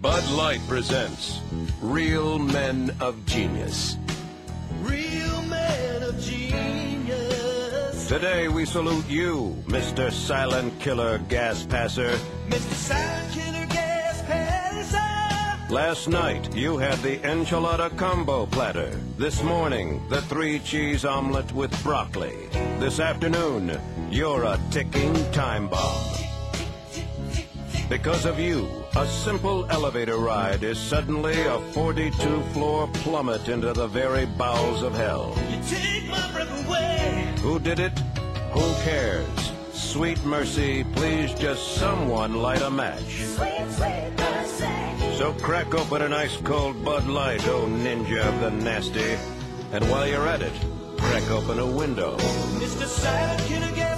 Bud Light presents Real Men of Genius. Real men of genius. Today we salute you, Mr. Silent Killer Gas Passer. Mr. Silent Killer Gas Passer. Last night you had the enchilada combo platter. This morning, the 3-cheese omelet with broccoli. This afternoon, you're a ticking time bomb. Because of you, a simple elevator ride is suddenly a 42-floor plummet into the very bowels of hell. You take my breath away. Who did it? Who cares? Sweet mercy, please just someone light a match. Sweet, sweet mercy. So crack open an ice-cold Bud Light, oh ninja of the nasty. And while you're at it, crack open a window. Mr. Silent Killer Gas